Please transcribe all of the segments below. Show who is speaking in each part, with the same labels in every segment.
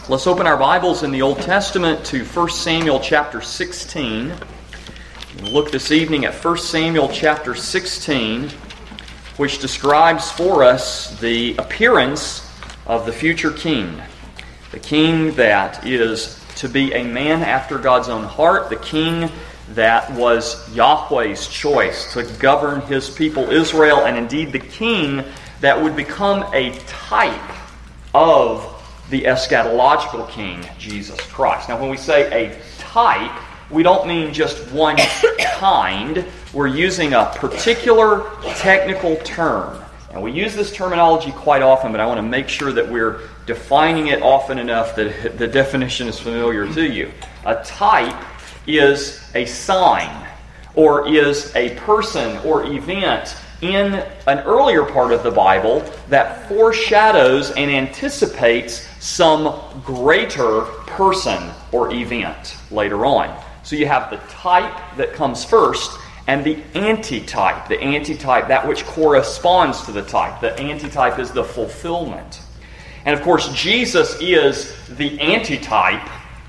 Speaker 1: Let's open our Bibles in the Old Testament to 1 Samuel chapter 16. We'll look this evening at 1 Samuel chapter 16, which describes for us the appearance of the future king. The king that is to be a man after God's own heart, the king that was Yahweh's choice to govern His people Israel, and indeed the king that would become a type of the eschatological king, Jesus Christ. Now, when we say a type, we don't mean just one kind. We're using a particular technical term. And we use this terminology quite often, but I want to make sure that we're defining it often enough that the definition is familiar to you. A type is a sign, or is a person or event in an earlier part of the Bible that foreshadows and anticipates some greater person or event later on. So you have the type that comes first and the antitype. The antitype, that which corresponds to the type. The antitype is the fulfillment. And of course, Jesus is the antitype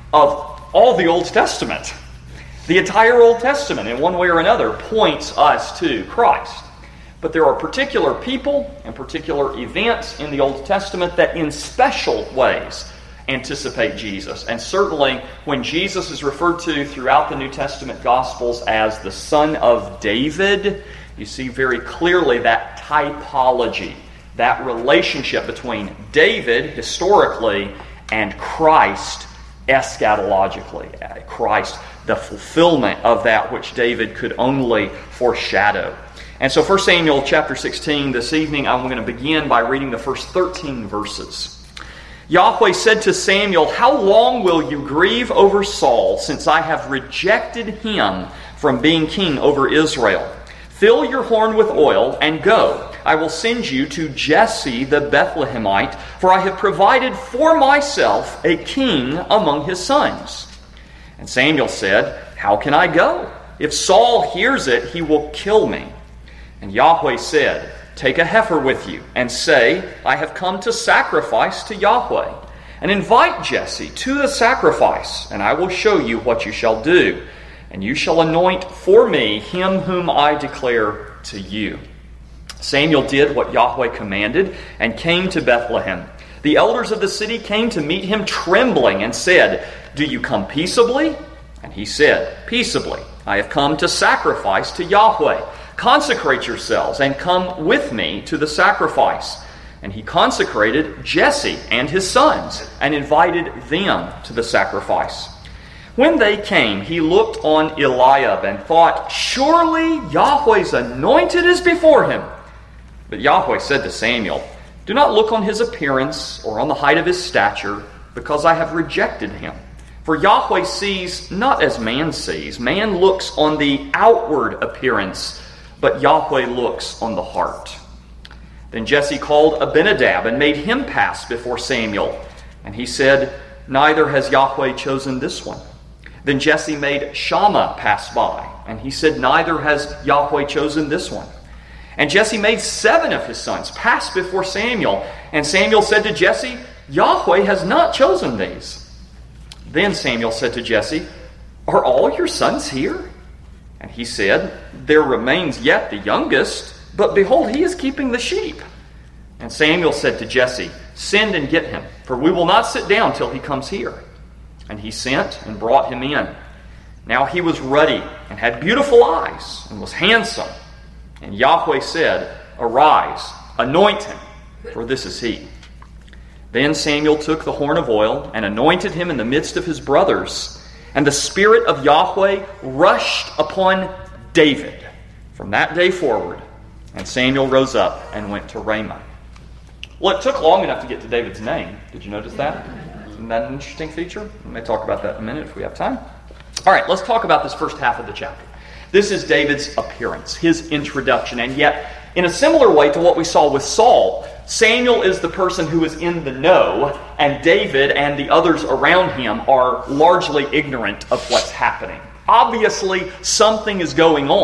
Speaker 1: of all the Old Testament. The entire Old Testament, in one way or another, points us to Christ. But there are particular people and particular events in the Old Testament that in special ways anticipate Jesus. And certainly when Jesus is referred to throughout the New Testament Gospels as the Son of David, you see very clearly that typology, that relationship between David historically and Christ eschatologically. Christ, the fulfillment of that which David could only foreshadow. And so 1 Samuel chapter 16, this evening I'm going to begin by reading the first 13 verses. Yahweh said to Samuel, "How long will you grieve over Saul, since I have rejected him from being king over Israel? Fill your horn with oil and go. I will send you to Jesse the Bethlehemite, for I have provided for myself a king among his sons." And Samuel said, "How can I go? If Saul hears it, he will kill me." And Yahweh said, "Take a heifer with you, and say, I have come to sacrifice to Yahweh. And invite Jesse to the sacrifice, and I will show you what you shall do. And you shall anoint for me him whom I declare to you." Samuel did what Yahweh commanded, and came to Bethlehem. The elders of the city came to meet him trembling, and said, "Do you come peaceably?" And he said, "Peaceably. I have come to sacrifice to Yahweh. Consecrate yourselves and come with me to the sacrifice." And he consecrated Jesse and his sons and invited them to the sacrifice. When they came, he looked on Eliab and thought, "Surely Yahweh's anointed is before him." But Yahweh said to Samuel, "Do not look on his appearance or on the height of his stature, because I have rejected him. For Yahweh sees not as man sees. Man looks on the outward appearance, but Yahweh looks on the heart." Then Jesse called Abinadab and made him pass before Samuel. And he said, "Neither has Yahweh chosen this one." Then Jesse made Shammah pass by. And he said, "Neither has Yahweh chosen this one." And Jesse made 7 of his sons pass before Samuel. And Samuel said to Jesse, "Yahweh has not chosen these." Then Samuel said to Jesse, "Are all your sons here?" And he said, "There remains yet the youngest, but behold, he is keeping the sheep." And Samuel said to Jesse, "Send and get him, for we will not sit down till he comes here." And he sent and brought him in. Now he was ruddy and had beautiful eyes and was handsome. And Yahweh said, "Arise, anoint him, for this is he." Then Samuel took the horn of oil and anointed him in the midst of his brothers. And the Spirit of Yahweh rushed upon David from that day forward. And Samuel rose up and went to Ramah. Well, it took long enough to get to David's name. Did you notice that? Isn't that an interesting feature? We may talk about that in a minute if we have time. All right, let's talk about this first half of the chapter. This is David's appearance, his introduction. And yet, in a similar way to what we saw with Saul, Samuel is the person who is in the know, and David and the others around him are largely ignorant of what's happening. Obviously, something is going on.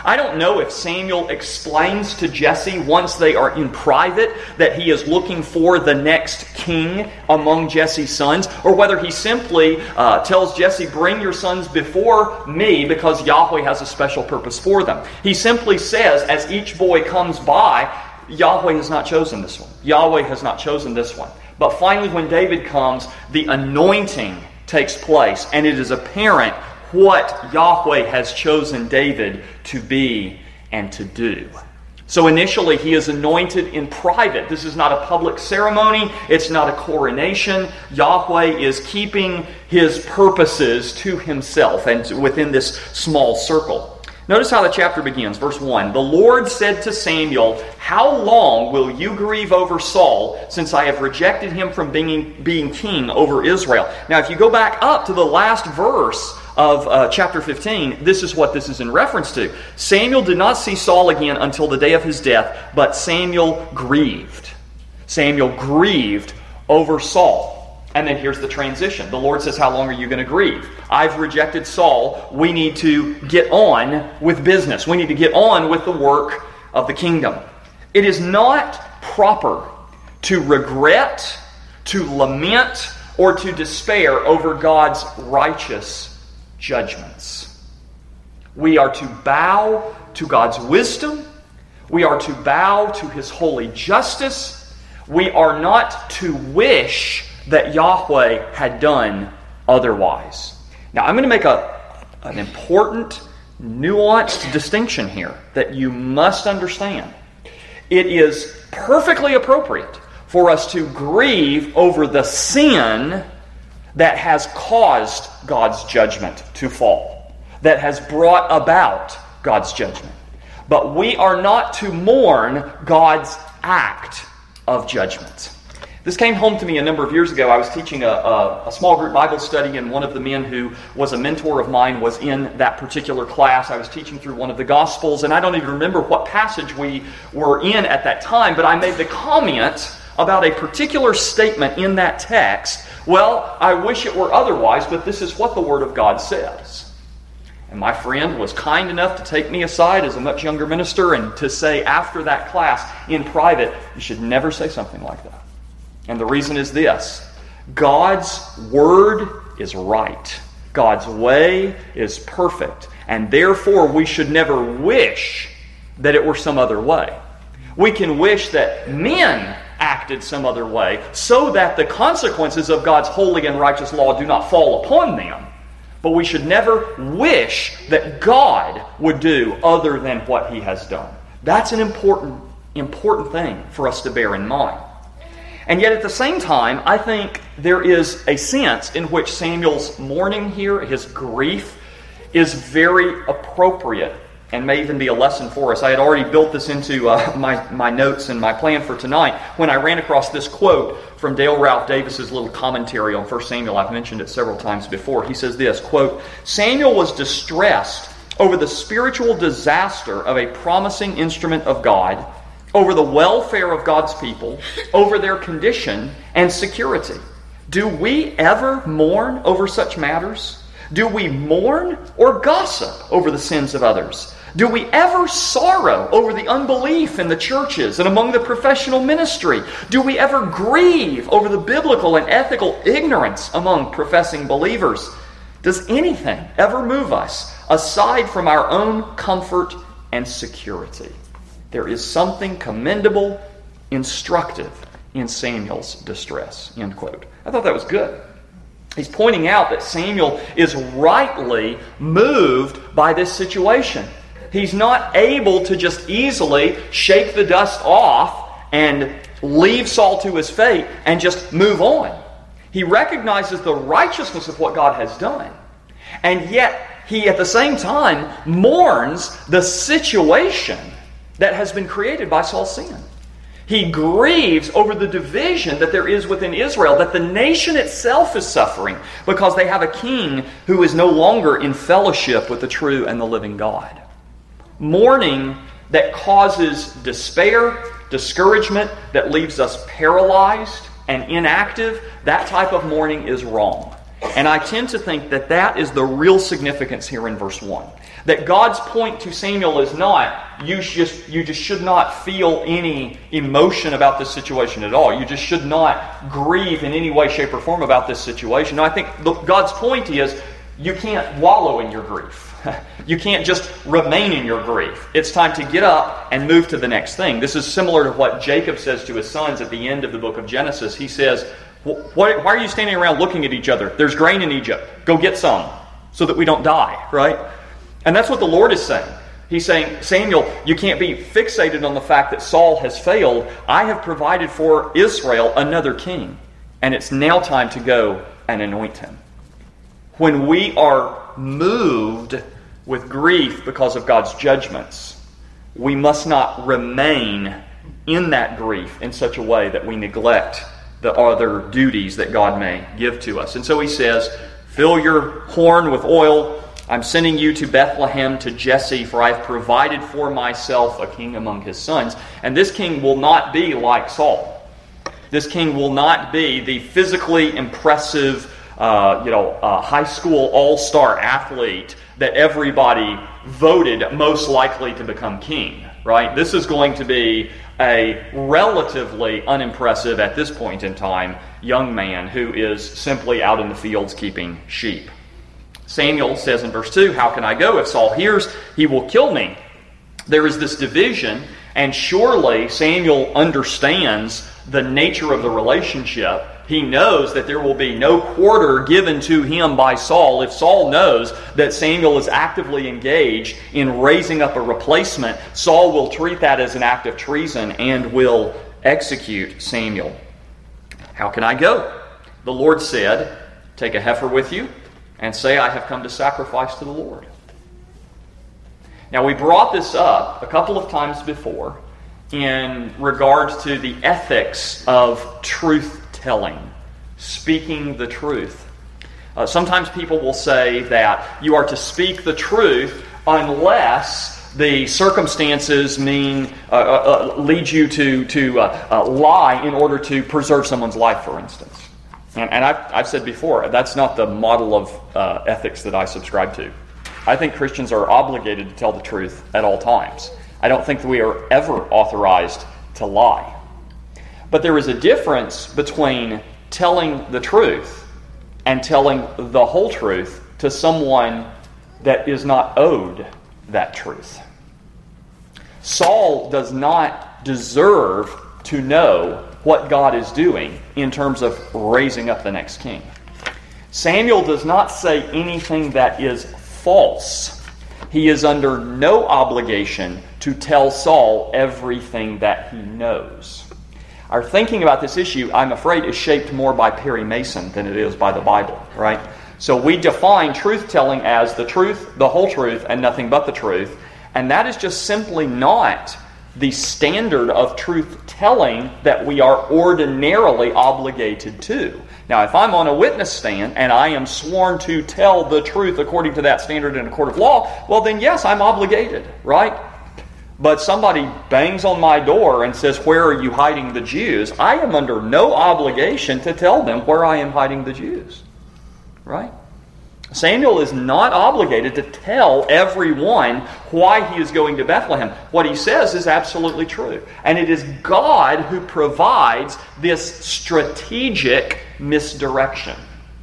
Speaker 1: I don't know if Samuel explains to Jesse once they are in private that he is looking for the next king among Jesse's sons, or whether he simply tells Jesse, bring your sons before me because Yahweh has a special purpose for them. He simply says, as each boy comes by, Yahweh has not chosen this one. Yahweh has not chosen this one. But finally, when David comes, the anointing takes place, and it is apparent what Yahweh has chosen David to be and to do. So initially, he is anointed in private. This is not a public ceremony. It's not a coronation. Yahweh is keeping his purposes to himself and within this small circle. Notice how the chapter begins. Verse 1, the Lord said to Samuel, how long will you grieve over Saul, since I have rejected him from being king over Israel? Now, if you go back up to the last verse of chapter 15, this is what this is in reference to. Samuel did not see Saul again until the day of his death, but Samuel grieved. Samuel grieved over Saul. And then here's the transition. The Lord says, how long are you going to grieve? I've rejected Saul. We need to get on with business. We need to get on with the work of the kingdom. It is not proper to regret, to lament, or to despair over God's righteous judgments. We are to bow to God's wisdom. We are to bow to His holy justice. We are not to wish that Yahweh had done otherwise. Now, I'm going to make an important, nuanced distinction here that you must understand. It is perfectly appropriate for us to grieve over the sin that has caused God's judgment to fall, that has brought about God's judgment. But we are not to mourn God's act of judgment. This came home to me a number of years ago. I was teaching a small group Bible study, and one of the men who was a mentor of mine was in that particular class. I was teaching through one of the Gospels, and I don't even remember what passage we were in at that time, but I made the comment about a particular statement in that text. Well, I wish it were otherwise, but this is what the Word of God says. And my friend was kind enough to take me aside as a much younger minister and to say after that class in private, you should never say something like that. And the reason is this: God's Word is right. God's way is perfect. And therefore, we should never wish that it were some other way. We can wish that men acted some other way so that the consequences of God's holy and righteous law do not fall upon them. But we should never wish that God would do other than what He has done. That's an important thing for us to bear in mind. And yet at the same time, I think there is a sense in which Samuel's mourning here, his grief, is very appropriate and may even be a lesson for us. I had already built this into my notes and my plan for tonight when I ran across this quote from Dale Ralph Davis's little commentary on 1 Samuel. I've mentioned it several times before. He says this, quote, Samuel was distressed over the spiritual disaster of a promising instrument of God, over the welfare of God's people, over their condition and security. Do we ever mourn over such matters? Do we mourn or gossip over the sins of others? Do we ever sorrow over the unbelief in the churches and among the professional ministry? Do we ever grieve over the biblical and ethical ignorance among professing believers? Does anything ever move us aside from our own comfort and security? There is something commendable, instructive in Samuel's distress. End quote. I thought that was good. He's pointing out that Samuel is rightly moved by this situation. He's not able to just easily shake the dust off and leave Saul to his fate and just move on. He recognizes the righteousness of what God has done. And yet, he at the same time mourns the situation that has been created by Saul's sin. He grieves over the division that there is within Israel, that the nation itself is suffering because they have a king who is no longer in fellowship with the true and the living God. Mourning that causes despair, discouragement, that leaves us paralyzed and inactive, that type of mourning is wrong. And I tend to think that that is the real significance here in verse 1. That God's point to Samuel is not, you just should not feel any emotion about this situation at all. You just should not grieve in any way, shape, or form about this situation. No, I think God's point is, you can't wallow in your grief. You can't just remain in your grief. It's time to get up and move to the next thing. This is similar to what Jacob says to his sons at the end of the book of Genesis. He says, why are you standing around looking at each other? There's grain in Egypt. Go get some so that we don't die, right? And that's what the Lord is saying. He's saying, Samuel, you can't be fixated on the fact that Saul has failed. I have provided for Israel another king, and it's now time to go and anoint him. When we are moved with grief because of God's judgments, we must not remain in that grief in such a way that we neglect the other duties that God may give to us. And so he says, fill your horn with oil. I'm sending you to Bethlehem to Jesse, for I've provided for myself a king among his sons. And this king will not be like Saul. This king will not be the physically impressive high school all-star athlete that everybody voted most likely to become king, right? This is going to be a relatively unimpressive, at this point in time, young man who is simply out in the fields keeping sheep. Samuel says in verse 2, how can I go? If Saul hears, he will kill me. There is this division, and surely Samuel understands the nature of the relationship. He knows that there will be no quarter given to him by Saul. If Saul knows that Samuel is actively engaged in raising up a replacement, Saul will treat that as an act of treason and will execute Samuel. How can I go? The Lord said, take a heifer with you and say, I have come to sacrifice to the Lord. Now, we brought this up a couple of times before in regards to the ethics of truth-telling, speaking the truth. Sometimes people will say that you are to speak the truth unless the circumstances lead you to lie in order to preserve someone's life, for instance. And I've said before, that's not the model of ethics that I subscribe to. I think Christians are obligated to tell the truth at all times. I don't think that we are ever authorized to lie. But there is a difference between telling the truth and telling the whole truth to someone that is not owed that truth. Saul does not deserve to know what God is doing in terms of raising up the next king. Samuel does not say anything that is false. He is under no obligation to tell Saul everything that he knows. Our thinking about this issue, I'm afraid, is shaped more by Perry Mason than it is by the Bible, right? So we define truth-telling as the truth, the whole truth, and nothing but the truth. And that is just simply not the standard of truth-telling that we are ordinarily obligated to. Now, if I'm on a witness stand and I am sworn to tell the truth according to that standard in a court of law, well then yes, I'm obligated, right? But somebody bangs on my door and says, where are you hiding the Jews? I am under no obligation to tell them where I am hiding the Jews, right? Samuel is not obligated to tell everyone why he is going to Bethlehem. What he says is absolutely true. And it is God who provides this strategic misdirection.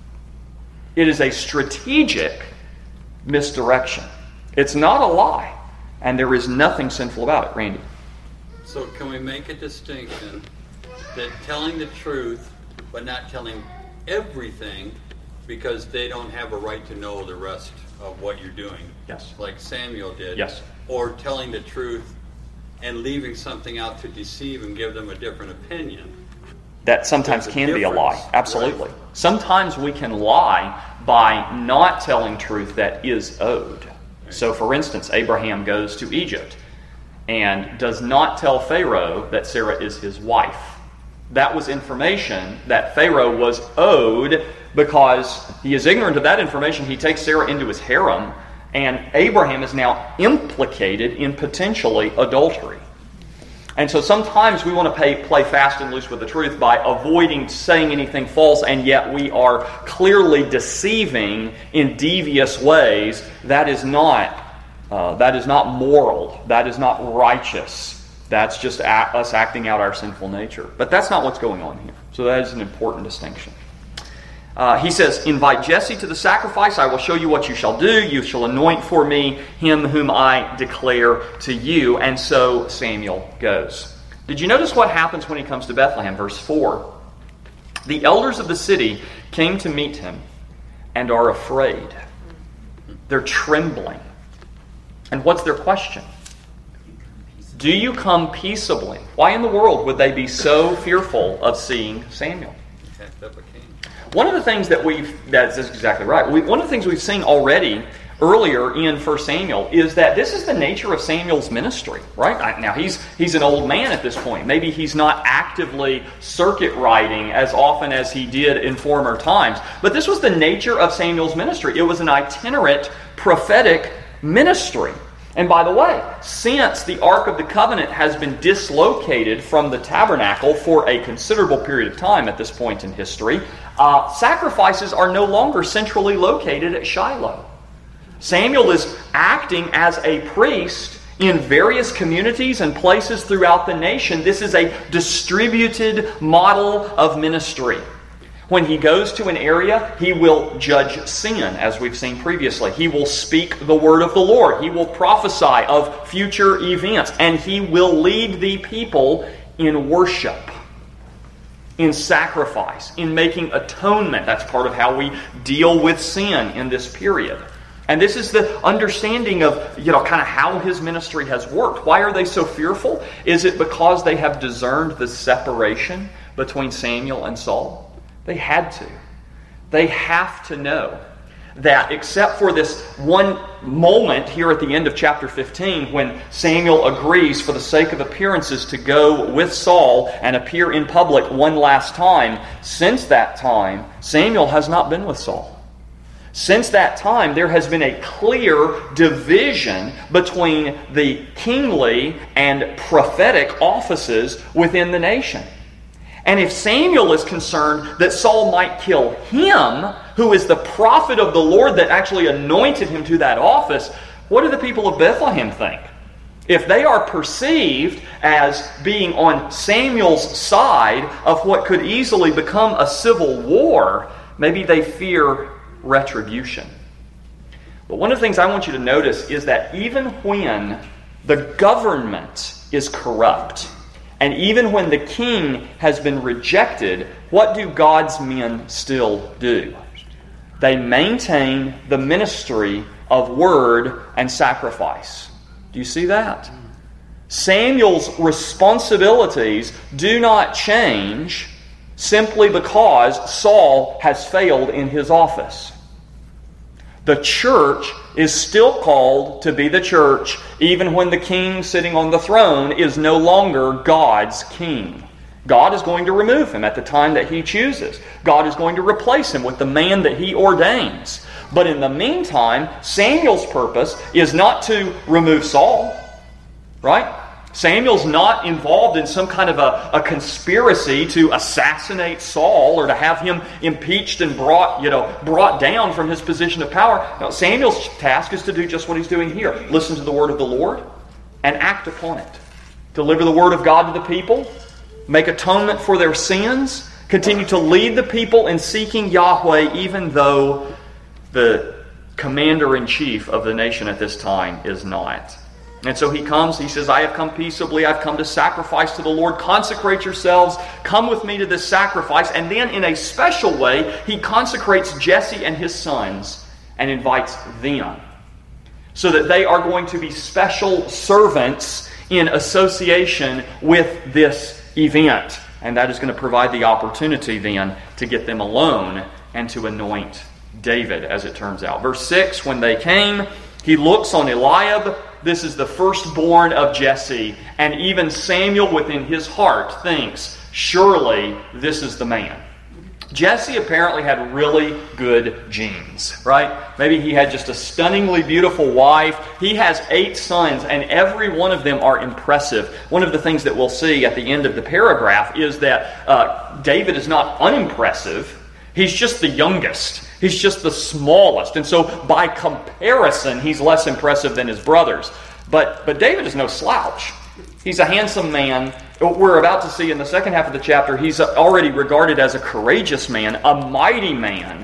Speaker 1: It is a strategic misdirection. It's not a lie. And there is nothing sinful about it. Randy.
Speaker 2: So can we make a distinction that telling the truth but not telling everything because they don't have a right to know the rest of what you're doing?
Speaker 1: Yes.
Speaker 2: Like Samuel did.
Speaker 1: Yes.
Speaker 2: Or telling the truth and leaving something out to deceive and give them a different opinion.
Speaker 1: That sometimes can be a lie. Absolutely. Right. Sometimes we can lie by not telling truth that is owed. Right. So, for instance, Abraham goes to Egypt and does not tell Pharaoh that Sarah is his wife. That was information that Pharaoh was owed because he is ignorant of that information. He takes Sarah into his harem, and Abraham is now implicated in potentially adultery. And so sometimes we want to play fast and loose with the truth by avoiding saying anything false, and yet we are clearly deceiving in devious ways. That is not That is not moral. That is not righteous. That's just us acting out our sinful nature. But that's not what's going on here. So that is an important distinction. He says, invite Jesse to the sacrifice. I will show you what you shall do. You shall anoint for me him whom I declare to you. And so Samuel goes. Did you notice what happens when he comes to Bethlehem? Verse 4. The elders of the city came to meet him and are afraid. They're trembling. And what's their question? Do you come peaceably? Why in the world would they be so fearful of seeing Samuel? One of the things that's exactly right. One of the things we've seen already earlier in 1 Samuel is that this is the nature of Samuel's ministry, right? Now, he's an old man at this point. Maybe he's not actively circuit riding as often as he did in former times. But this was the nature of Samuel's ministry. It was an itinerant prophetic ministry. And by the way, since the Ark of the Covenant has been dislocated from the tabernacle for a considerable period of time at this point in history, sacrifices are no longer centrally located at Shiloh. Samuel is acting as a priest in various communities and places throughout the nation. This is a distributed model of ministry. When he goes to an area, he will judge sin, as we've seen previously. He will speak the word of the Lord. He will prophesy of future events. And he will lead the people in worship, in sacrifice, in making atonement. That's part of how we deal with sin in this period. And this is the understanding of, kind of how his ministry has worked. Why are they so fearful? Is it because they have discerned the separation between Samuel and Saul? They had to. They have to know that except for this one moment here at the end of chapter 15 when Samuel agrees for the sake of appearances to go with Saul and appear in public one last time, since that time, Samuel has not been with Saul. Since that time, there has been a clear division between the kingly and prophetic offices within the nation. And if Samuel is concerned that Saul might kill him, who is the prophet of the Lord that actually anointed him to that office, what do the people of Bethlehem think? If they are perceived as being on Samuel's side of what could easily become a civil war, maybe they fear retribution. But one of the things I want you to notice is that even when the government is corrupt, and even when the king has been rejected, what do God's men still do? They maintain the ministry of word and sacrifice. Do you see that? Samuel's responsibilities do not change simply because Saul has failed in his office. The church is still called to be the church even when the king sitting on the throne is no longer God's king. God is going to remove him at the time that he chooses. God is going to replace him with the man that he ordains. But in the meantime, Samuel's purpose is not to remove Saul, right? Samuel's not involved in some kind of a conspiracy to assassinate Saul or to have him impeached and brought down from his position of power. No, Samuel's task is to do just what he's doing here. Listen to the word of the Lord and act upon it. Deliver the word of God to the people. Make atonement for their sins. Continue to lead the people in seeking Yahweh even though the commander-in-chief of the nation at this time is not. And so he comes, he says, I have come peaceably, I've come to sacrifice to the Lord. Consecrate yourselves, come with me to this sacrifice. And then in a special way, he consecrates Jesse and his sons and invites them. So that they are going to be special servants in association with this event. And that is going to provide the opportunity then to get them alone and to anoint David, as it turns out. Verse 6, when they came, he looks on Eliab. This is the firstborn of Jesse. And even Samuel within his heart thinks, surely this is the man. Jesse apparently had really good genes, right? Maybe he had just a stunningly beautiful wife. He has 8 sons, and every one of them are impressive. One of the things that we'll see at the end of the paragraph is that David is not unimpressive. He's just the youngest. He's just the smallest. And so by comparison, he's less impressive than his brothers. But David is no slouch. He's a handsome man. We're about to see in the second half of the chapter, he's already regarded as a courageous man, a mighty man.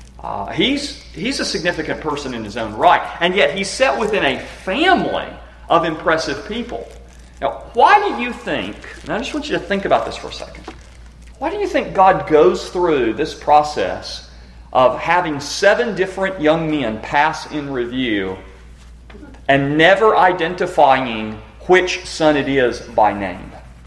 Speaker 1: He's a significant person in his own right. And yet he's set within a family of impressive people. Now, why do you think, and I just want you to think about this for a second, why do you think God goes through this process of having 7 different young men pass in review and never identifying which son it is by name?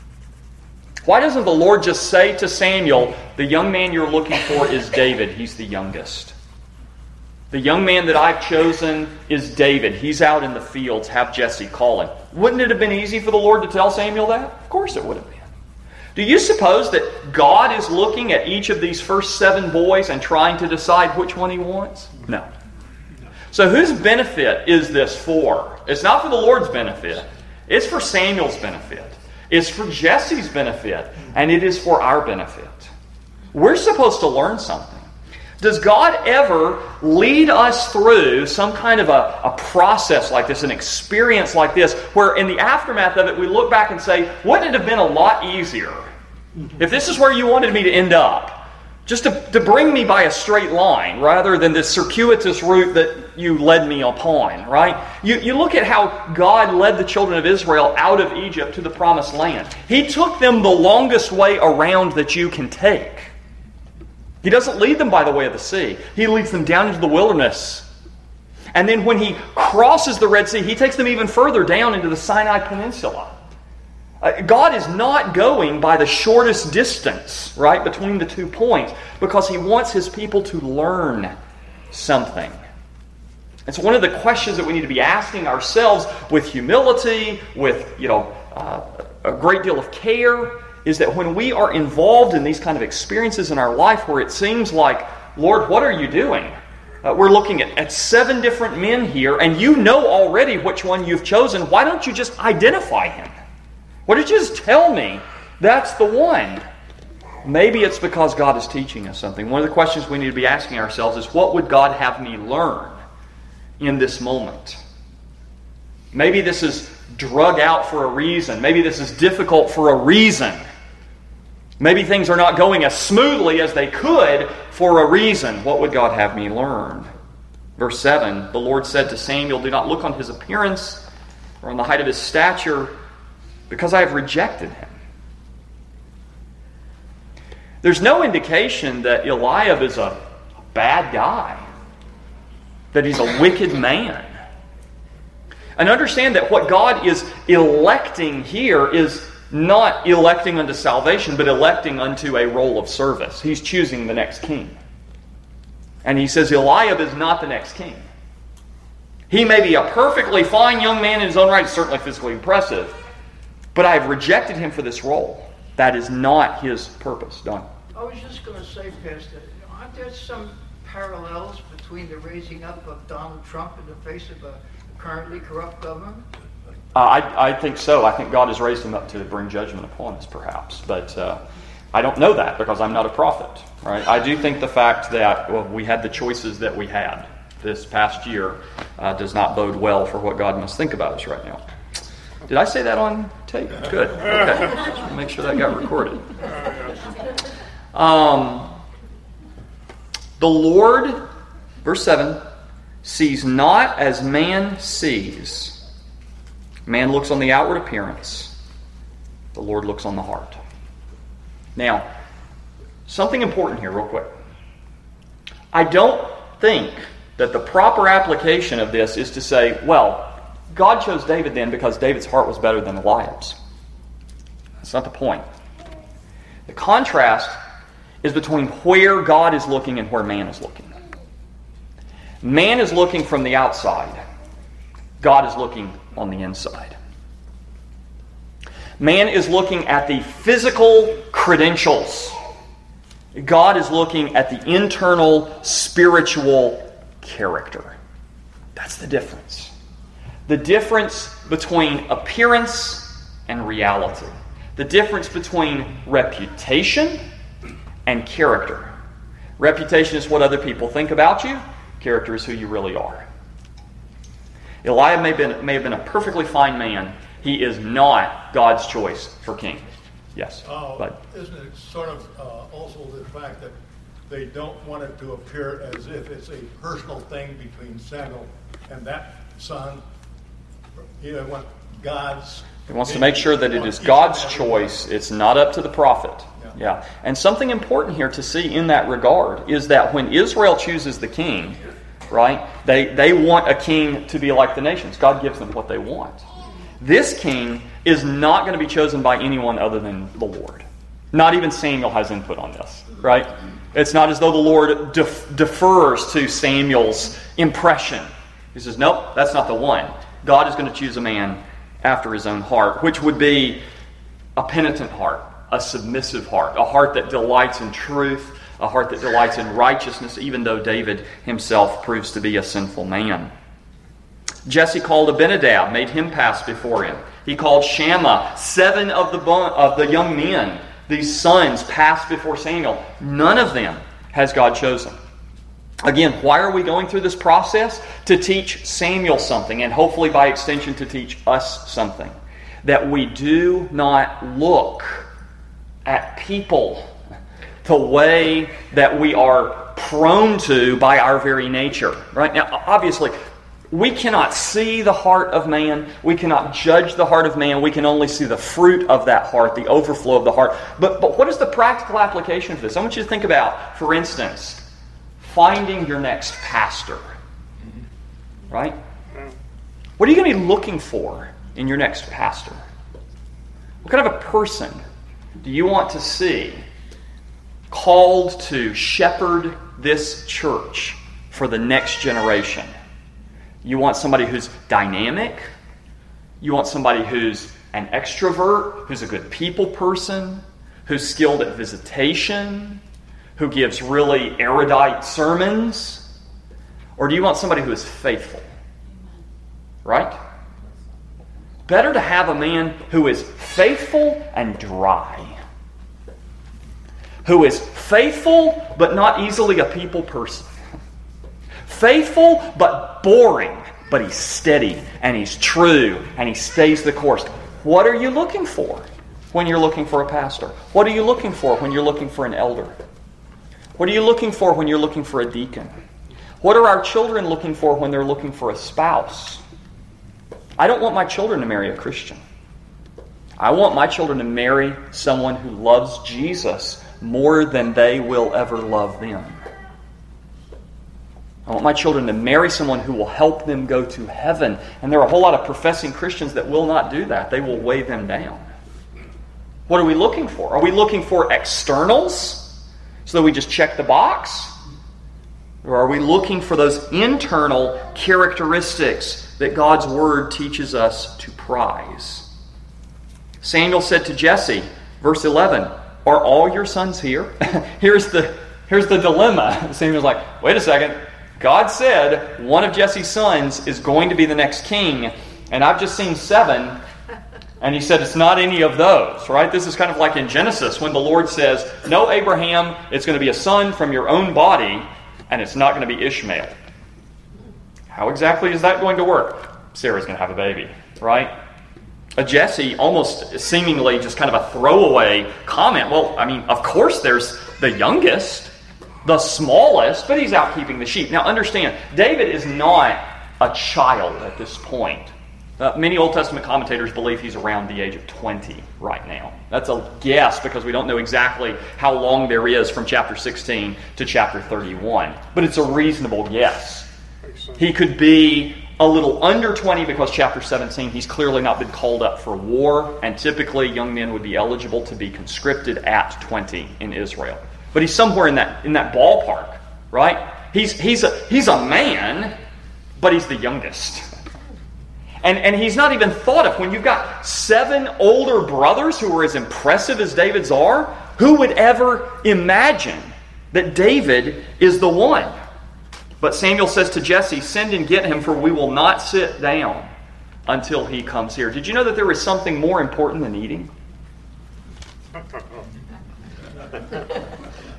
Speaker 1: Why doesn't the Lord just say to Samuel, the young man you're looking for is David, he's the youngest. The young man that I've chosen is David, he's out in the fields, have Jesse call him. Wouldn't it have been easy for the Lord to tell Samuel that? Of course it would have been. Do you suppose that God is looking at each of these first 7 boys and trying to decide which one he wants? No. So whose benefit is this for? It's not for the Lord's benefit. It's for Samuel's benefit. It's for Jesse's benefit. And it is for our benefit. We're supposed to learn something. Does God ever lead us through some kind of a process like this, an experience like this, where in the aftermath of it we look back and say, wouldn't it have been a lot easier if this is where you wanted me to end up, just to bring me by a straight line rather than this circuitous route that you led me upon, right? You look at how God led the children of Israel out of Egypt to the promised land. He took them the longest way around that you can take. He doesn't lead them by the way of the sea. He leads them down into the wilderness. And then when He crosses the Red Sea, He takes them even further down into the Sinai Peninsula. God is not going by the shortest distance, right, between the 2 points, because He wants His people to learn something. It's one of the questions that we need to be asking ourselves with humility, with a great deal of care, is that when we are involved in these kind of experiences in our life where it seems like, Lord, what are you doing? We're looking at 7 different men here, and you know already which one you've chosen. Why don't you just identify him? Why don't you just tell me that's the one? Maybe it's because God is teaching us something. One of the questions we need to be asking ourselves is, what would God have me learn in this moment? Maybe this is drug out for a reason. Maybe this is difficult for a reason. Maybe things are not going as smoothly as they could for a reason. What would God have me learn? Verse 7, the Lord said to Samuel, do not look on his appearance or on the height of his stature, because I have rejected him. There's no indication that Eliab is a bad guy, that he's a wicked man. And understand that what God is electing here is not electing unto salvation, but electing unto a role of service. He's choosing the next king. And he says Eliab is not the next king. He may be a perfectly fine young man in his own right, certainly physically impressive, but I have rejected him for this role. That is not his purpose. Don?
Speaker 3: I was just going to say, Pastor, aren't there some parallels between the raising up of Donald Trump in the face of a currently corrupt government?
Speaker 1: I think so. I think God has raised him up to bring judgment upon us, perhaps. But I don't know that because I'm not a prophet. Right? I do think the fact that we had the choices that we had this past year does not bode well for what God must think about us right now. Did I say that on tape? Good. Okay. Just want to make sure that got recorded. The Lord, verse 7, sees not as man sees. Man looks on the outward appearance. The Lord looks on the heart. Now, something important here real quick. I don't think that the proper application of this is to say, well, God chose David then because David's heart was better than Eliab's. That's not the point. The contrast is between where God is looking and where man is looking. Man is looking from the outside. God is looking on the inside. Man is looking at the physical credentials. God is looking at the internal spiritual character. That's the difference. The difference between appearance and reality. The difference between reputation and character. Reputation is what other people think about you. Character is who you really are. Eliab may have been a perfectly fine man. He is not God's choice for king. Yes, but
Speaker 4: isn't it sort of also the fact that they don't want it to appear as if it's a personal thing between Samuel and that son? He wants God's.
Speaker 1: He wants to make sure that it is God's choice. It's not up to the prophet. Yeah. And something important here to see in that regard is that when Israel chooses the king, right, they want a king to be like the nations. God gives them what they want. This king is not going to be chosen by anyone other than the Lord. Not even Samuel has input on this, right? It's not as though the Lord defers to Samuel's impression. He says, nope, that's not the one. God is going to choose a man after his own heart, which would be a penitent heart, a submissive heart, a heart that delights in truth, a heart that delights in righteousness, even though David himself proves to be a sinful man. Jesse called Abinadab, made him pass before him. He called Shammah. 7 of the young men, these sons, passed before Samuel. None of them has God chosen. Again, why are we going through this process? To teach Samuel something, and hopefully by extension to teach us something. That we do not look at people the way that we are prone to by our very nature. Right? Now, obviously, we cannot see the heart of man. We cannot judge the heart of man. We can only see the fruit of that heart, the overflow of the heart. But what is the practical application of this? I want you to think about, for instance, finding your next pastor. Right? What are you going to be looking for in your next pastor? What kind of a person do you want to see called to shepherd this church for the next generation? You want somebody who's dynamic. You want somebody who's an extrovert, who's a good people person, who's skilled at visitation, who gives really erudite sermons? Or do you want somebody who is faithful? Right? Better to have a man who is faithful and dry. Who is faithful but not easily a people person. Faithful but boring, but he's steady and he's true and he stays the course. What are you looking for when you're looking for a pastor? What are you looking for when you're looking for an elder? What are you looking for when you're looking for a deacon? What are our children looking for when they're looking for a spouse? I don't want my children to marry a Christian. I want my children to marry someone who loves Jesus more than they will ever love them. I want my children to marry someone who will help them go to heaven. And there are a whole lot of professing Christians that will not do that. They will weigh them down. What are we looking for? Are we looking for externals so that we just check the box? Or are we looking for those internal characteristics that God's Word teaches us to prize? Samuel said to Jesse, verse 11, "Are all your sons here?" Here's the dilemma. Samuel's like, wait a second. God said one of Jesse's sons is going to be the next king, and I've just seen 7, and he said it's not any of those, right? This is kind of like in Genesis when the Lord says, no, Abraham, it's going to be a son from your own body, and it's not going to be Ishmael. How exactly is that going to work? Sarah's going to have a baby, right? Jesse, almost seemingly just kind of a throwaway comment. Well, I mean, of course there's the youngest, the smallest, but he's out keeping the sheep. Now understand, David is not a child at this point. Many Old Testament commentators believe he's around the age of 20 right now. That's a guess because we don't know exactly how long there is from chapter 16 to chapter 31. But it's a reasonable guess. He could be a little under 20 because chapter 17, he's clearly not been called up for war, and typically young men would be eligible to be conscripted at 20 in Israel. But he's somewhere in that ballpark, right? He's a man, but he's the youngest. And he's not even thought of. When you've got 7 older brothers who are as impressive as David's are, who would ever imagine that David is the one? But Samuel says to Jesse, send and get him, for we will not sit down until he comes here. Did you know that there is something more important than eating?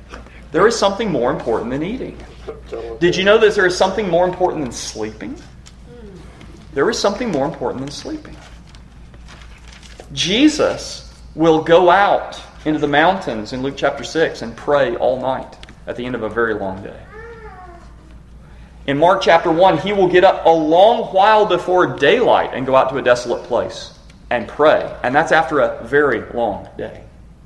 Speaker 1: there is something more important than eating. Did you know that there is something more important than sleeping? There is something more important than sleeping. Jesus will go out into the mountains in Luke chapter 6 and pray all night at the end of a very long day. In Mark chapter 1, he will get up a long while before daylight and go out to a desolate place and pray. And that's after a very long day.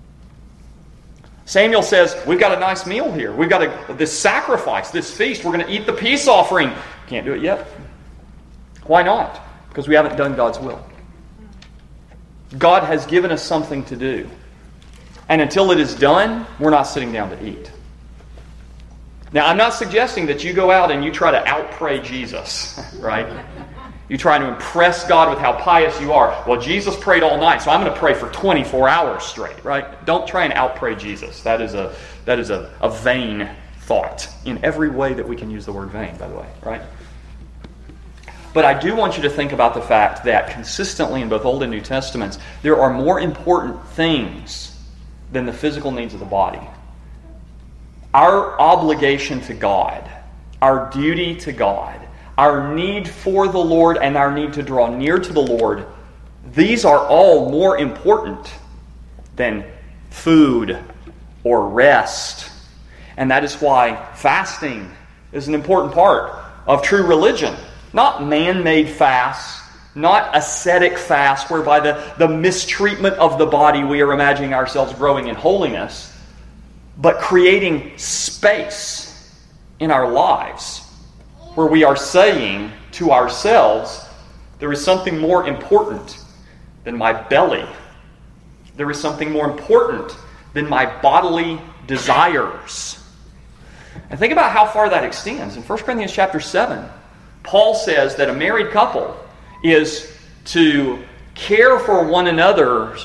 Speaker 1: Samuel says, we've got a nice meal here. We've got this sacrifice, this feast. We're going to eat the peace offering. Can't do it yet. Why not? Because we haven't done God's will. God has given us something to do. And until it is done, we're not sitting down to eat. Now, I'm not suggesting that you go out and you try to out-pray Jesus, right? You try to impress God with how pious you are. Well, Jesus prayed all night, so I'm going to pray for 24 hours straight, right? Don't try and out-pray Jesus. That is a vain thought in every way that we can use the word vain, by the way, right? But I do want you to think about the fact that consistently in both Old and New Testaments, there are more important things than the physical needs of the body. Our obligation to God, our duty to God, our need for the Lord, and our need to draw near to the Lord, these are all more important than food or rest. And that is why fasting is an important part of true religion. Not man-made fasts, not ascetic fasts, whereby the mistreatment of the body we are imagining ourselves growing in holiness, but creating space in our lives where we are saying to ourselves, there is something more important than my belly. There is something more important than my bodily desires. And think about how far that extends. In 1 Corinthians chapter 7, Paul says that a married couple is to care for one another's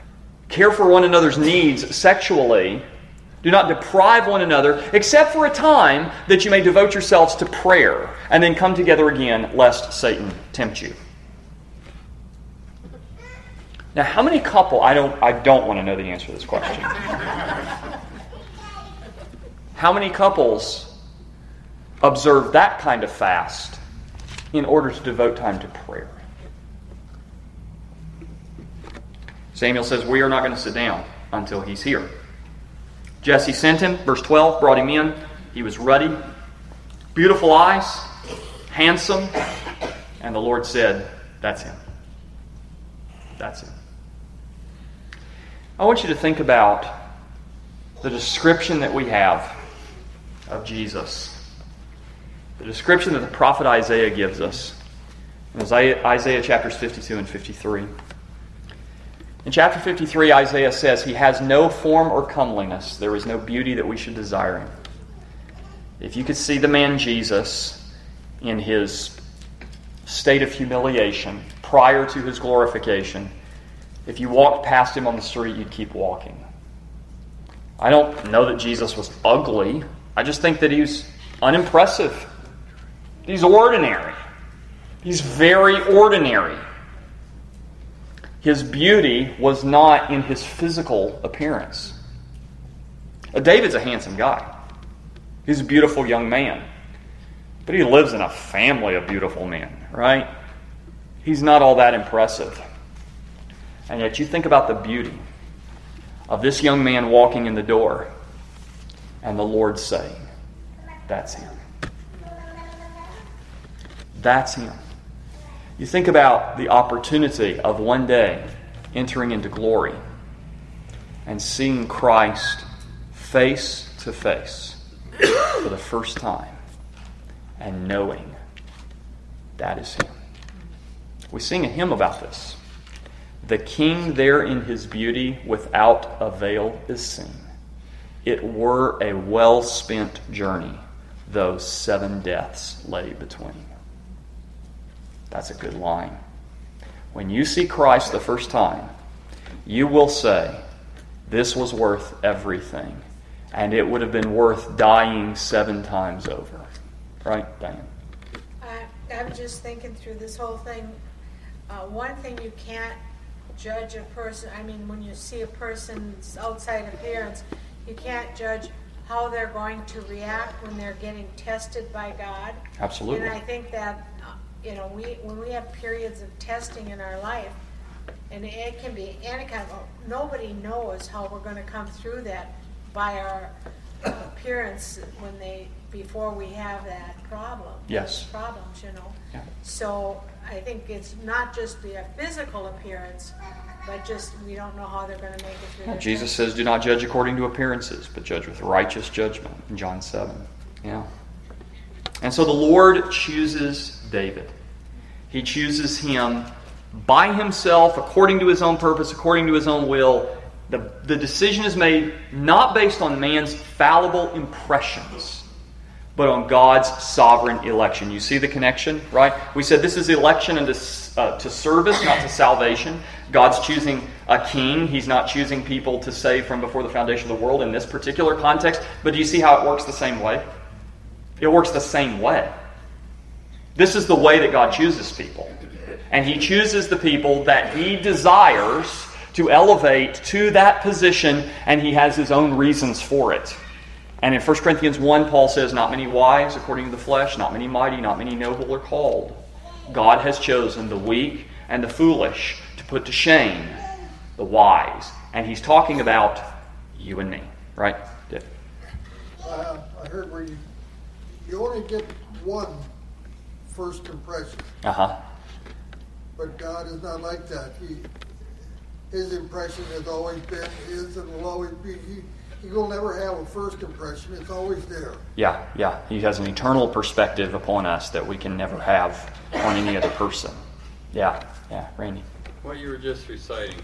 Speaker 1: needs sexually. Do not deprive one another, except for a time that you may devote yourselves to prayer, and then come together again, lest Satan tempt you. Now, how many couple? I don't want to know the answer to this question. How many couples observe that kind of fast in order to devote time to prayer? Samuel says, we are not going to sit down until he's here. Jesse sent him, verse 12, brought him in. He was ruddy, beautiful eyes, handsome, and the Lord said, that's him. That's him. I want you to think about the description that we have of Jesus. The description that the prophet Isaiah gives us in Isaiah chapters 52 and 53. In chapter 53, Isaiah says, he has no form or comeliness. There is no beauty that we should desire him. If you could see the man Jesus in his state of humiliation prior to his glorification, if you walked past him on the street, you'd keep walking. I don't know that Jesus was ugly. I just think that he's unimpressive. He's ordinary. He's very ordinary. His beauty was not in his physical appearance. David's a handsome guy. He's a beautiful young man. But he lives in a family of beautiful men, right? He's not all that impressive. And yet you think about the beauty of this young man walking in the door and the Lord saying, that's him. That's him. You think about the opportunity of one day entering into glory and seeing Christ face to face for the first time and knowing that is him. We sing a hymn about this. The King there in his beauty without a veil is seen. It were a well-spent journey, though 7 deaths lay between. That's a good line. When you see Christ the first time, you will say, this was worth everything. And it would have been worth dying 7 times over. Right, Diane?
Speaker 5: I'm just thinking through this whole thing. One thing you can't judge a person, when you see a person's outside appearance, you can't judge how they're going to react when they're getting tested by God.
Speaker 1: Absolutely.
Speaker 5: And I think that, when we have periods of testing in our life, and it can be any kind of, nobody knows how we're going to come through that by our appearance before we have that problem.
Speaker 1: Yes.
Speaker 5: Those problems,
Speaker 1: Yeah.
Speaker 5: So I think it's not just the physical appearance, but just we don't know how they're going to make it through.
Speaker 1: Jesus says, do not judge according to appearances, but judge with righteous judgment in John 7. Yeah. And so the Lord chooses David. He chooses him by himself, according to his own purpose, according to his own will. The decision is made not based on man's fallible impressions, but on God's sovereign election. You see the connection, right? We said this is election to service, not to salvation. God's choosing a king. He's not choosing people to save from before the foundation of the world in this particular context. But do you see how it works the same way? It works the same way. This is the way that God chooses people. And He chooses the people that He desires to elevate to that position, and He has His own reasons for it. And in 1 Corinthians 1, Paul says, not many wise according to the flesh, not many mighty, not many noble are called. God has chosen the weak and the foolish to put to shame the wise. And He's talking about you and me, right? Dick?
Speaker 6: I heard where you only get one first impression.
Speaker 1: Uh-huh.
Speaker 6: But God is not like that. His impression has always been, is, and will always be. He will never have a first impression. It's always there.
Speaker 1: Yeah. He has an eternal perspective upon us that we can never have on any other person. Yeah, Randy.
Speaker 2: What you were just reciting,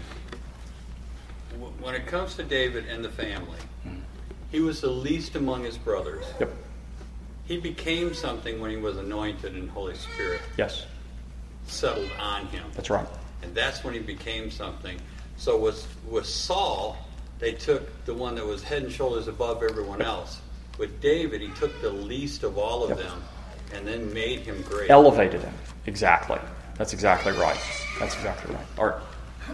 Speaker 2: when it comes to David and the family, he was the least among his brothers.
Speaker 1: Yep.
Speaker 2: He became something when he was anointed and Holy Spirit
Speaker 1: Yes.
Speaker 2: settled on him.
Speaker 1: That's right.
Speaker 2: And that's when he became something. So with Saul, they took the one that was head and shoulders above everyone else. With David, he took the least of all of them and then made him great.
Speaker 1: Elevated him. Exactly. That's exactly right. Art.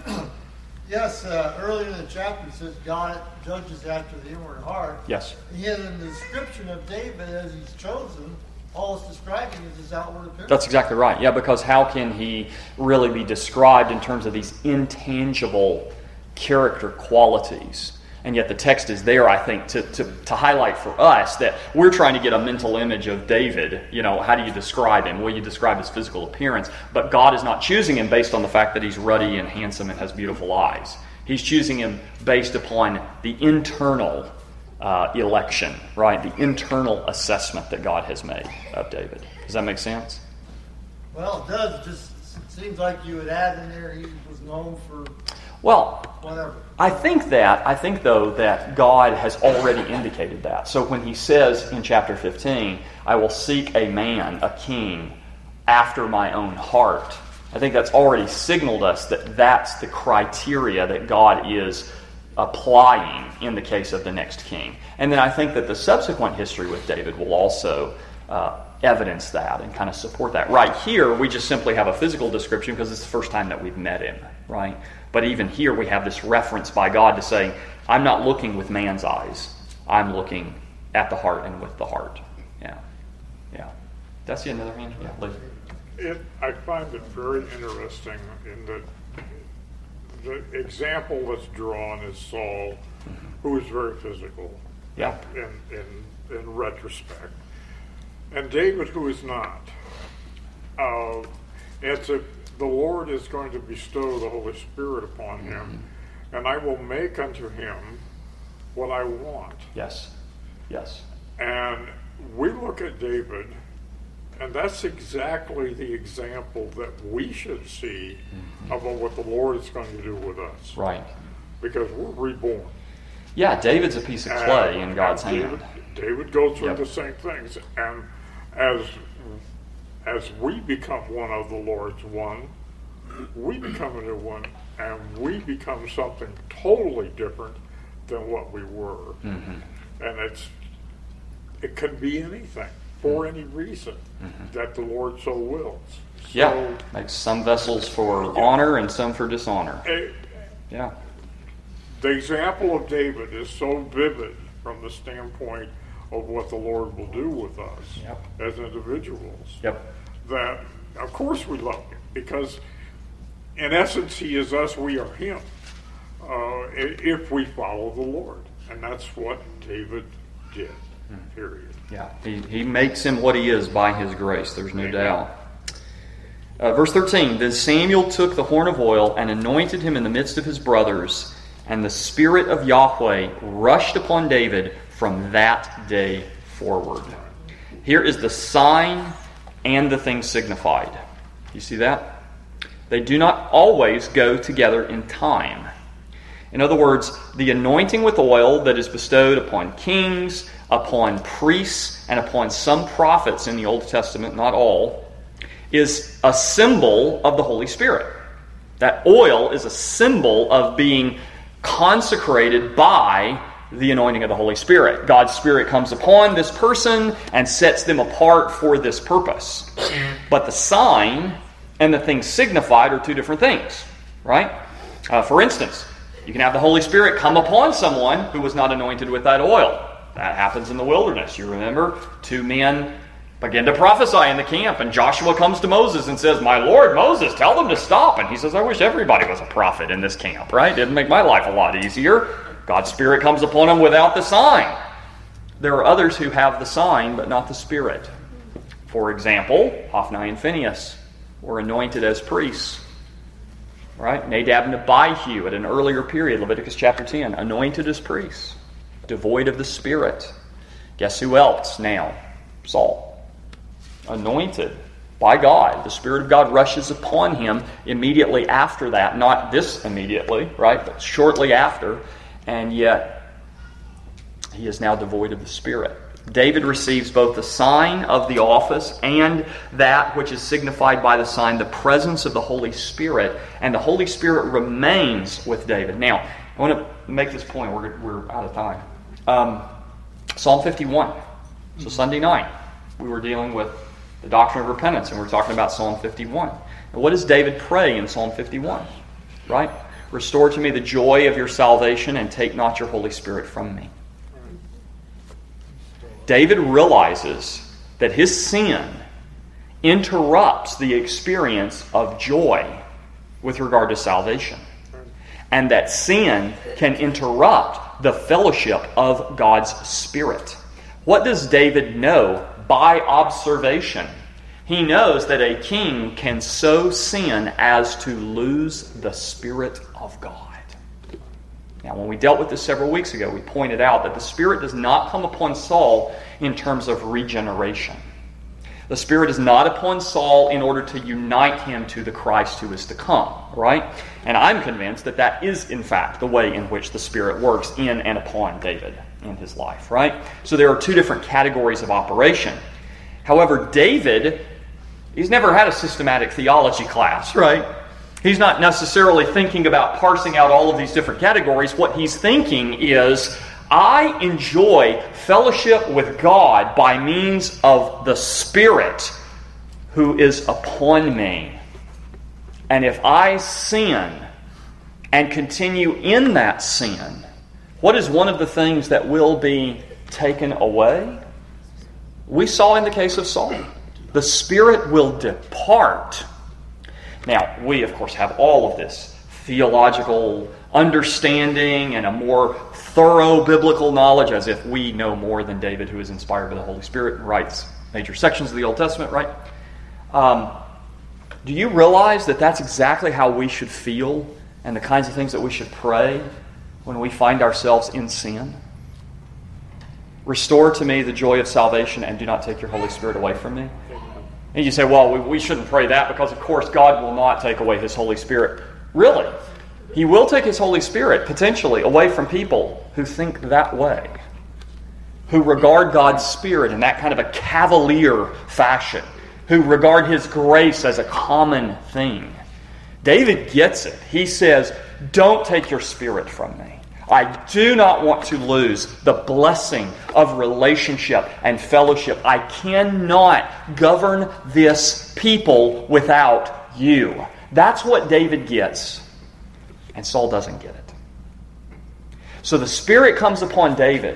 Speaker 7: Yes, earlier in the chapter it says God judges after the inward heart.
Speaker 1: Yes.
Speaker 7: And yet in the description of David as he's chosen, all it's describing is his outward appearance.
Speaker 1: That's exactly right. Yeah, because how can he really be described in terms of these intangible character qualities? And yet the text is there, I think, to highlight for us that we're trying to get a mental image of David. How do you describe him? Well, you describe his physical appearance. But God is not choosing him based on the fact that he's ruddy and handsome and has beautiful eyes. He's choosing him based upon the internal election, right? The internal assessment that God has made of David. Does that make sense?
Speaker 7: Well, it does. It just seems like you would add in there he was known for whatever.
Speaker 1: I think, though, that God has already indicated that. So when He says in chapter 15, I will seek a man, a king, after my own heart, I think that's already signaled us that that's the criteria that God is applying in the case of the next king. And then I think that the subsequent history with David will also evidence that and kind of support that. Right here, we just simply have a physical description because it's the first time that we've met him, right? But even here, we have this reference by God to say, I'm not looking with man's eyes. I'm looking at the heart and with the heart. Yeah. Did I see another hand? Yeah, Lee.
Speaker 8: I find it very interesting in that the example that's drawn is Saul, who is very physical.
Speaker 1: Yeah.
Speaker 8: In retrospect. And David, who is not. It's the Lord is going to bestow the Holy Spirit upon him, and I will make unto him what I want.
Speaker 1: Yes.
Speaker 8: And we look at David, and that's exactly the example that we should see about what the Lord is going to do with us.
Speaker 1: Right.
Speaker 8: Because we're reborn.
Speaker 1: Yeah, David's a piece of clay in God's hand.
Speaker 8: David goes through the same things. And as we become one of the Lord's one, we become a new one, and we become something totally different than what we were. And it can be anything, for any reason, that the Lord so wills.
Speaker 1: Makes some vessels for honor and some for dishonor.
Speaker 8: The example of David is so vivid from the standpoint of what the Lord will do with us as individuals. That, of course, we love Him, because in essence, He is us, we are Him, if we follow the Lord. And that's what David did, period.
Speaker 1: Yeah, he makes him what he is by His grace, there's no doubt. Verse 13, Then Samuel took the horn of oil and anointed him in the midst of his brothers, and the Spirit of Yahweh rushed upon David from that day forward. Here is the sign and the thing signified. You see that? They do not always go together in time. In other words, the anointing with oil that is bestowed upon kings, upon priests, and upon some prophets in the Old Testament, not all, is a symbol of the Holy Spirit. That oil is a symbol of being consecrated by the anointing of the Holy Spirit. God's Spirit comes upon this person and sets them apart for this purpose. But the sign and the thing signified are two different things, right? For instance, you can have the Holy Spirit come upon someone who was not anointed with that oil. That happens in the wilderness. You remember, 2 men begin to prophesy in the camp, and Joshua comes to Moses and says, "My Lord, Moses, tell them to stop." And he says, "I wish everybody was a prophet in this camp," right? Didn't make my life a lot easier. God's Spirit comes upon them without the sign. There are others who have the sign, but not the Spirit. For example, Hophni and Phinehas were anointed as priests, right? Nadab and Abihu at an earlier period, Leviticus chapter 10, anointed as priests, devoid of the Spirit. Guess who else now? Saul. Anointed by God. The Spirit of God rushes upon him immediately after that. Not this immediately, right? But shortly after. And yet, he is now devoid of the Spirit. David receives both the sign of the office and that which is signified by the sign, the presence of the Holy Spirit. And the Holy Spirit remains with David. Now, I want to make this point. We're out of time. Psalm 51. So Sunday night, we were dealing with the doctrine of repentance, and we're talking about Psalm 51. And what does David pray in Psalm 51? Right? Restore to me the joy of your salvation, and take not your Holy Spirit from me. David realizes that his sin interrupts the experience of joy with regard to salvation. And that sin can interrupt the fellowship of God's Spirit. What does David know by observation? He knows that a king can so sin as to lose the Spirit of God. Now, when we dealt with this several weeks ago, we pointed out that the Spirit does not come upon Saul in terms of regeneration. The Spirit is not upon Saul in order to unite him to the Christ who is to come, right? And I'm convinced that that is, in fact, the way in which the Spirit works in and upon David in his life, right? So there are two different categories of operation. However, David, he's never had a systematic theology class, right? He's not necessarily thinking about parsing out all of these different categories. What he's thinking is, I enjoy fellowship with God by means of the Spirit who is upon me. And if I sin and continue in that sin, what is one of the things that will be taken away? We saw in the case of Saul. The Spirit will depart. Now, we, of course, have all of this theological understanding and a more thorough biblical knowledge, as if we know more than David, who is inspired by the Holy Spirit and writes major sections of the Old Testament, right? Do you realize that that's exactly how we should feel and the kinds of things that we should pray when we find ourselves in sin? Restore to me the joy of salvation, and do not take your Holy Spirit away from me. And you say, well, we shouldn't pray that because, of course, God will not take away His Holy Spirit. Really? He will take His Holy Spirit, potentially, away from people who think that way, who regard God's Spirit in that kind of a cavalier fashion, who regard His grace as a common thing. David gets it. He says, don't take your Spirit from me. I do not want to lose the blessing of relationship and fellowship. I cannot govern this people without you. That's what David gets. And Saul doesn't get it. So the Spirit comes upon David,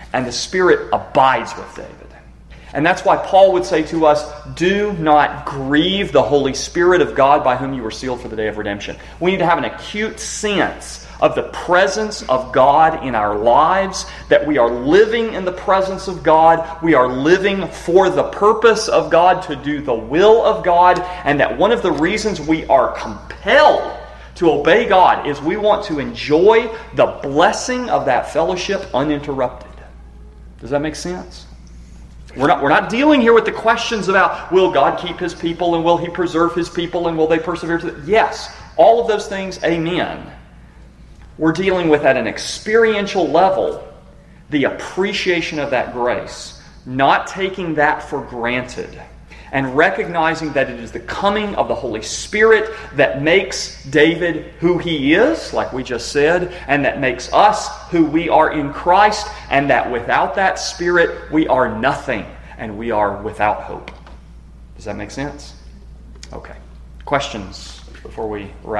Speaker 1: and the Spirit abides with David. And that's why Paul would say to us, do not grieve the Holy Spirit of God by whom you were sealed for the day of redemption. We need to have an acute sense of the presence of God in our lives, that we are living in the presence of God, we are living for the purpose of God, to do the will of God, and that one of the reasons we are compelled to obey God is we want to enjoy the blessing of that fellowship uninterrupted. Does that make sense? We're not dealing here with the questions about will God keep His people and will He preserve His people and will they persevere to yes, all of those things, amen. We're dealing with at an experiential level the appreciation of that grace, not taking that for granted, and recognizing that it is the coming of the Holy Spirit that makes David who he is, like we just said, and that makes us who we are in Christ, and that without that Spirit we are nothing and we are without hope. Does that make sense? Okay. Questions before we wrap?